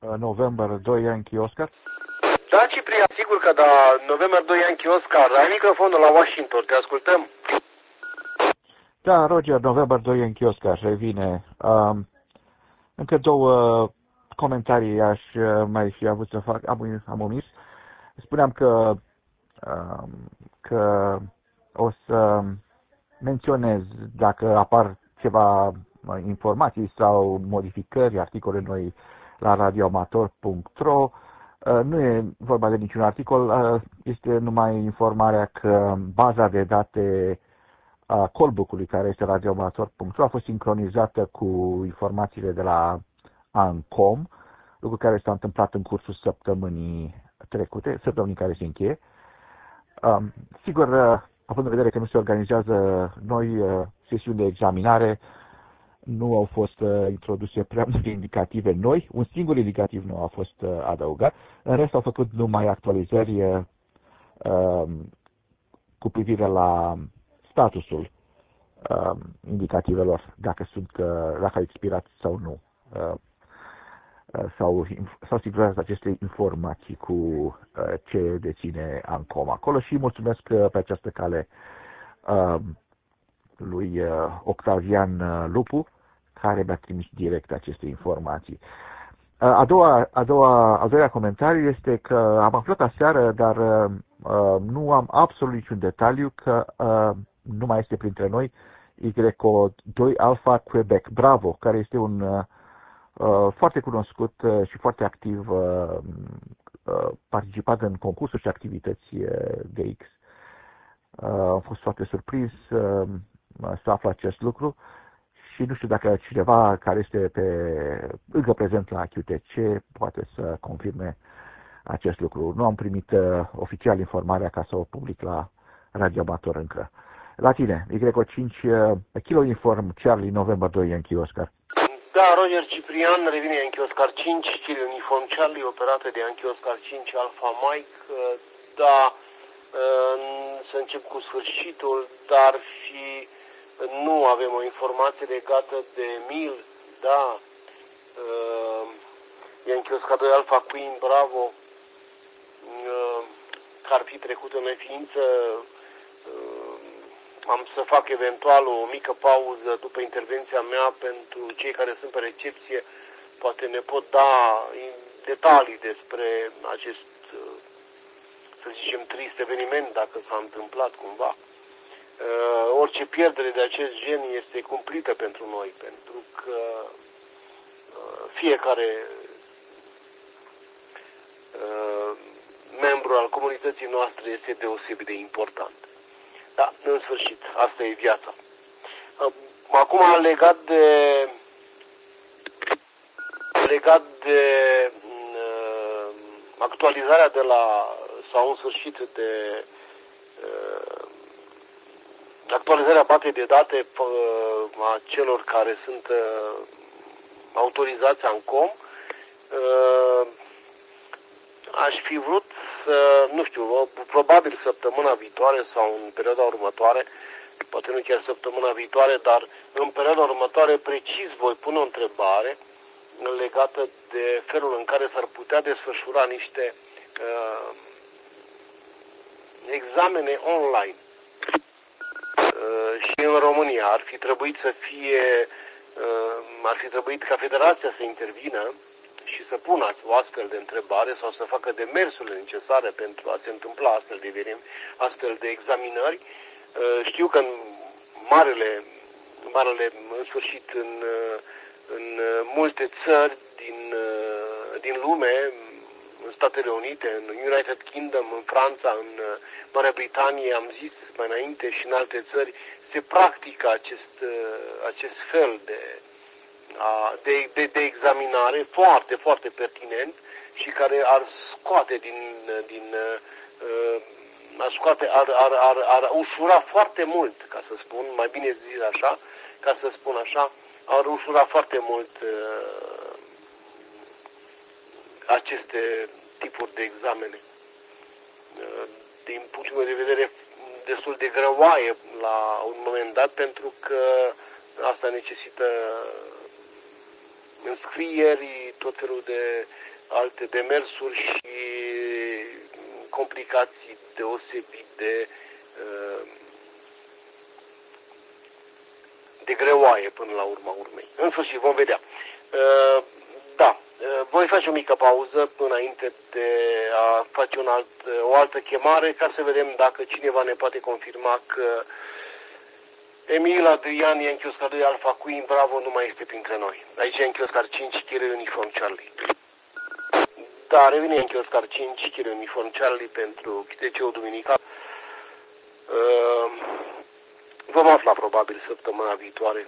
November 2 Yankee Oscar. Da, Ciprian, sigur că da, November 2 Yankee Oscar. Ai microfonul la Washington, te ascultăm. Da, Roger, November 2 Yankee Oscar, revine. Încă două comentarii aș mai fi avut să fac, am omis. Spuneam că o să menționez dacă apar ceva informații sau modificări, articole noi la radioamator.ro. Nu e vorba de niciun articol, este numai informarea că baza de date a callbook-ului, care este radioamator.ro, a fost sincronizată cu informațiile de la ANCOM, lucru care s-a întâmplat în cursul săptămânii trecute, săptămânii care se încheie. Sigur, având în vedere că nu se organizează noi sesiuni de examinare, nu au fost introduse prea multe indicative noi, un singur indicativ nu a fost adăugat, în rest au făcut numai actualizări cu privire la statusul indicativelor, dacă au expirat sau nu. S-au sigurat aceste informații cu ce deține ANCOM acolo și mulțumesc pe această cale lui Octavian Lupu, care mi-a trimis direct aceste informații. Al doilea comentariu este că am aflat aseară, dar nu am absolut niciun detaliu, că nu mai este printre noi YO2 Alpha Quebec Bravo, care este un foarte cunoscut și foarte activ participant în concursuri și activități de X. Am fost foarte surprins să aflu acest lucru și nu știu dacă cineva care este încă prezent la QTC poate să confirme acest lucru. Nu am primit oficial informarea ca să o public la Radio Amator încă. La tine, Y5 Kilo Inform Charlie November 2 Yankee Oscar. Da, Roger Ciprian, revine Yankee Oscar 5, Kilo Uniform Charlie, operată de Yankee Oscar 5 Alpha Mike. Da, să încep cu sfârșitul, dar și nu avem o informație legată de Mil, da, Yankee Oscar 2 Alpha Queen Bravo, că ar fi trecut în neființă. Am să fac eventual o mică pauză după intervenția mea pentru cei care sunt pe recepție. Poate ne pot da detalii despre acest, să zicem, trist eveniment, dacă s-a întâmplat cumva. Orice pierdere de acest gen este cumplită pentru noi, pentru că fiecare membru al comunității noastre este deosebit de important. Da, în sfârșit, asta e viața. Acum, legat de actualizarea sau în sfârșit de actualizarea bazei de date a celor care sunt autorizați ANCOM, aș fi vrut nu știu, probabil săptămâna viitoare sau în perioada următoare, poate nu chiar săptămâna viitoare, dar în perioada următoare precis voi pune o întrebare legată de felul în care s-ar putea desfășura niște examene online. Și în România ar fi trebuit ca Federația să intervină și să pună o astfel de întrebare sau să facă demersurile necesare pentru a se întâmpla astfel de examinări. Știu că în marele, în sfârșit, în multe țări din lume, în Statele Unite, în United Kingdom, în Franța, în Marea Britanie, am zis mai înainte, și în alte țări, se practică acest fel de examinare foarte, foarte pertinent și care ar scoate ar ușura foarte mult, ca să spun, mai bine zis așa, ca să spun așa, ar ușura foarte mult aceste tipuri de examene. Din punctul meu de vedere, destul de grăoaie la un moment dat, pentru că asta necesită înscrieri, tot felul alte demersuri și complicații deosebit de greoaie până la urma urmei. În sfârșit, vom vedea. Voi face o mică pauză înainte de a face o altă chemare ca să vedem dacă cineva ne poate confirma că Emil Adrian Yankee Oscar 2 Alpha Queen Bravo nu mai este printre noi. Aici Yankee Oscar 5 Kilo Uniform Charlie. Da, revine Yankee Oscar 5 Kilo Uniform Charlie pentru QTC-ul duminical. Vom afla probabil săptămâna viitoare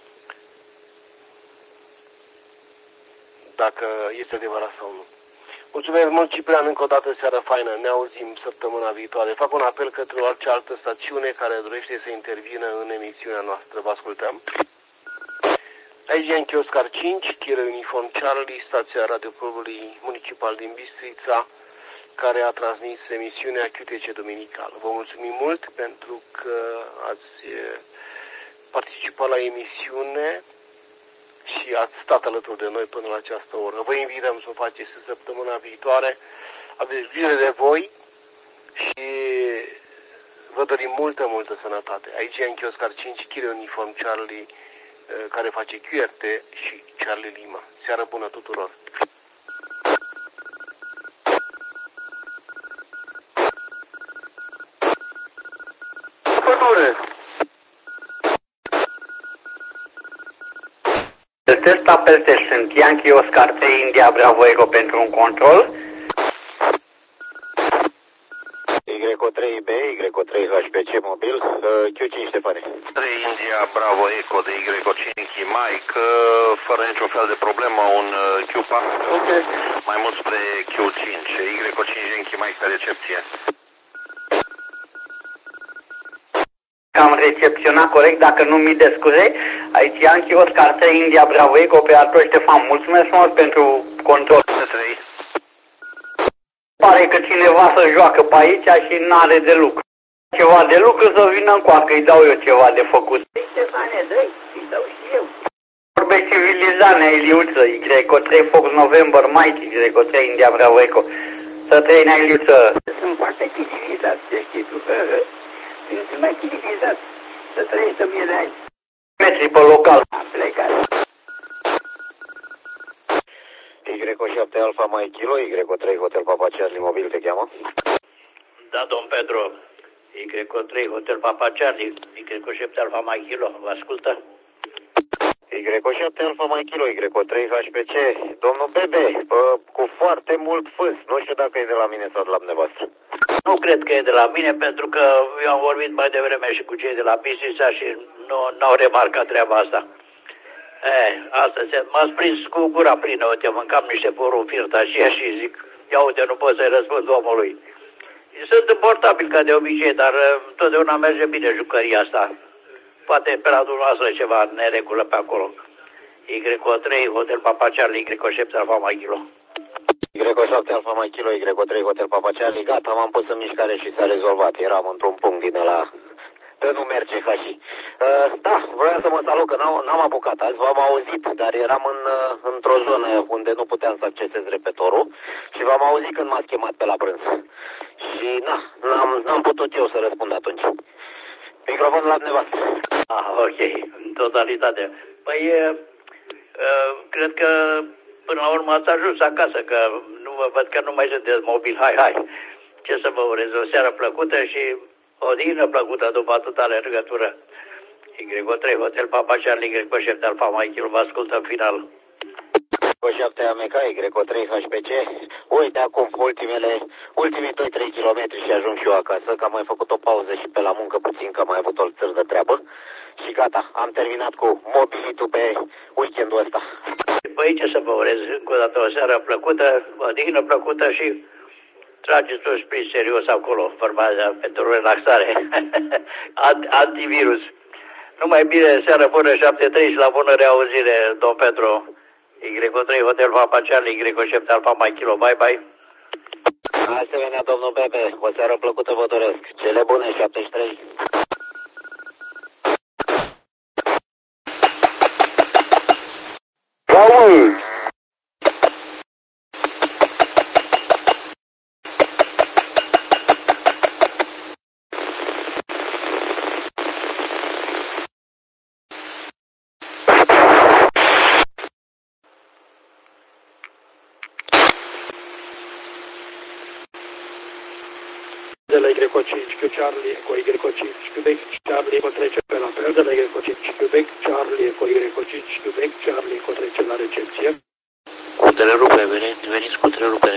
dacă este adevărat sau nu. Mulțumesc mult, Ciprian, încă o dată, seară faină. Ne auzim săptămâna viitoare. Fac un apel către orice altă stațiune care dorește să intervină în emisiunea noastră. Vă ascultăm. Aici Yankee Oscar 5, Kilo Uniform Charlie, stația Radioprobului Municipal din Bistrița, care a transmis emisiunea QTC Dominical. Vă mulțumim mult pentru că ați participat la emisiune și ați stat alături de noi până la această oră. Vă invităm să o faceți săptămâna viitoare. Aveți grijă de voi și vă dorim multă sănătate. Aici e Yankee Oscar 5, Kilo Uniform Charlie, care face QRT și Charlie Lima. Seară bună tuturor! Test apel test, sunt Yankee Oscar 3 India Bravo Echo pentru un control. Y3B, Y3HPC mobil, Q5 Ștefane. 3 India Bravo Echo de Y5 Mike, fără niciun fel de problemă, un Q4, Okay. mai mult spre Q5, Y5 Yankee Mike pe recepție. Am recepționat corect, dacă nu mi descuze. Aici Yankee Oscar 3 India Bravo Echo, operator Ștefan. Mulțumesc frumos pentru control. 3. Pare că cineva să joacă pe aici și n-are de lucru. Ceva de lucru să vină încoacă, îi dau eu ceva de făcut. Ștefane, dă-i, îi dau și eu. Vorbește civilizarea, Eliuță, Y3 Fox November Mike, Y3 India Bravo Echo. Să trăi, Eliuță. Sunt foarte civilizați, să știi tu. Sunt mai civilizați. Să trăiești să mie de ani. Metri pe local. Am plecat. Y7 Alpha Mike Kilo, Y3 Hotel Papa Charlie mobil te cheamă? Da, domn Pedro. Y3 Hotel Papa Charlie, Y7 Alpha Mike Kilo, vă ascultă? Y7 Alpha Mike Kilo, Y3 HPC. Domnul Bebe, cu foarte mult fâs. Nu știu dacă e de la mine sau de la dumneavoastră. Nu cred că e de la mine, pentru că eu am vorbit mai devreme și cu cei de la Bistrița și nu au remarcat treaba asta. Astăzi m-ați prins cu gura plină, uite, mâncam niște porumb firtașie și zic, ia uite, nu pot să-i răspund omului. Sunt portabil ca de obicei, dar totdeauna merge bine jucăria asta. Poate pe la dumneavoastră ceva neregulă pe acolo. Y3 Hotel Papa Charlie, Y7 Alpha Mike Kilo. Y7 Alpha Mike Kilo, Y3 Hotel Papa Charlie, gata, m-am pus în mișcare și s-a rezolvat. Eram într-un punct din ăla, că nu merge ca și. Da, vreau să mă salut, că n-am apucat azi, v-am auzit, dar eram într-o zonă unde nu puteam să accesez repetorul și v-am auzit când m-ați chemat pe la prânz. Și n-am putut eu să răspund atunci. Microfonul la dumneavoastră. Ok, în totalitate. Păi, cred că până la urmă ați ajuns acasă, că nu vă văd că nu mai sunteți mobil. Hai. Ce să vă urez, o seară plăcută și o dihnă plăcută după atâta alergătură. Y3 Hotel Papa Charlie, Y7 Alpha Mike Kilo, vă ascultă în final. Y7 AMK, Y3 HPC. Uite acum ultimii 2-3 km și ajung și eu acasă, că am mai făcut o pauză și pe la muncă puțin, că am mai avut o țăr de treabă. Și gata, am terminat cu mobilitul pe weekendul ăsta. Păi ce să vă urez, încă o dată o seară plăcută, o dihnă plăcută și trageți un sprint serios acolo, vorba pentru relaxare. Antivirus. Numai bine, seară bună, 7-3 și la bună reauzire, domn Petru. Y3 Hotel Papa Charlie, Y7 Alpha Mike Kilo, bye. Asemenea, domnul Bebe, o seară plăcută vă doresc. Cele bune, 73. de la Y5 Q Charlie Eco Y5 Quebec Charlie Eco trece pe la apel de la Y5 Quebec Charlie Eco Y5 Quebec Charlie Eco trece la recepție. Cu întrerupere, veniți cu întrerupere.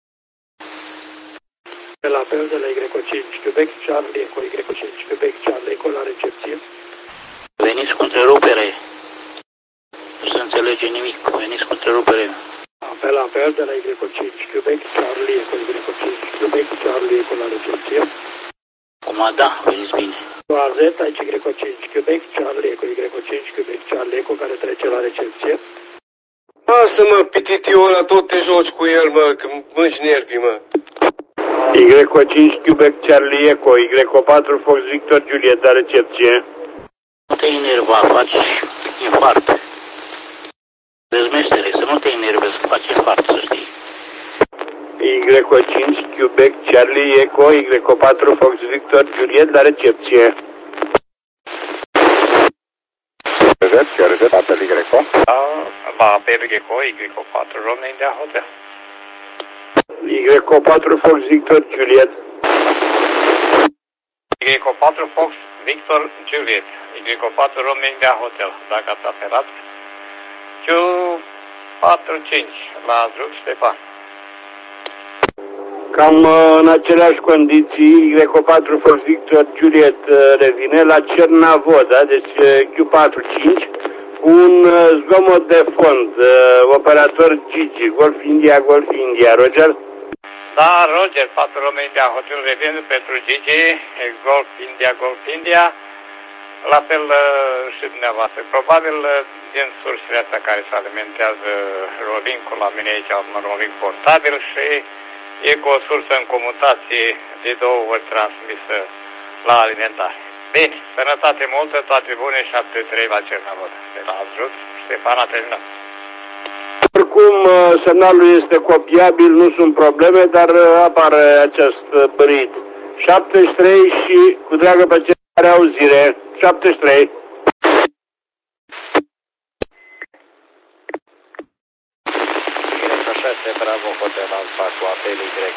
Pe la apel de la Y5 Quebec Charlie Eco Y5 Quebec Charlie Eco la recepție. Veniți cu întrerupere. Nu se înțelege nimic. Veniți cu întrerupere. Apel la apel de la Y5 Quebec Charlie Eco Y5 Quebec Charlie Eco la recepție. Acum da, veniți bine. AZ aici Y5 Quebec Charlie Eco Y5 Quebec Charlie Eco care trece la recepție. Lasă-mă, pititiul ăla, tot te joci cu el, mă, că mă-și nervi, mă. Y5 Quebec Charlie Eco Y4 Fox Victor Juliet la recepție. Nu te enerva, faci infart. Dezmestere, să nu te enervezi, că faci infart, să știi. Y5 Quebec Charlie Eco Y4 Fox Victor Juliet la recepție. RZ, apel Y. La apel Y4 România Hotel. Y4 Fox Victor Juliet. Y4 Fox Victor Juliet. Y4 România Hotel. Dacă ați apelat. Q45 la Zruc Ștefan. Cam în aceleași condiții, Y4 Fox Victor Juliet revine la Cernavoda, deci Q45, cu un zgomot de fond, operator Gigi, Golf India, Roger? Da, Roger, 4 România Hotel revine pentru Gigi, Golf India, la fel și dumneavoastră. Probabil din sursele astea care se alimentează rolling-ul la mine aici, un rolling portabil și e cu o sursă în comutație de 2 ori transmisă la alimentare. Bine, sănătate multă, toate bune, 7-3 la Cernavoda. De la Azrut, Ștefan a terminat. Oricum, semnalul este copiabil, nu sunt probleme, dar apare acest bărit. 73 și cu dragă pe cei care auzire. 73. Bravo Hotel Alfa cu apel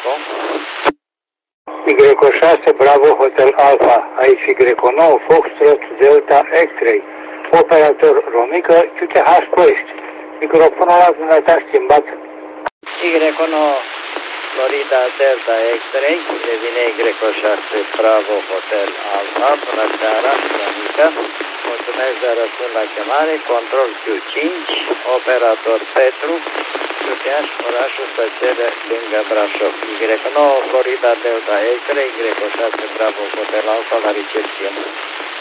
Y6 Bravo Hotel Alfa, aici Y9 Foxtrot Delta X-Ray, operator Romică QTH Quest. Microfonul la dumneata schimbat. Y9 Florida Delta X-Ray, devine Y6 Bravo Hotel Alfa, bună seara, Romică. Mulțumesc de răspuns la chemare, control Q5, operator Petru, QTH, orașul Săcele, lângă Brașov. Y9 Florida Delta X-Ray, Y6 Bravo Hotel Alfa la recepție.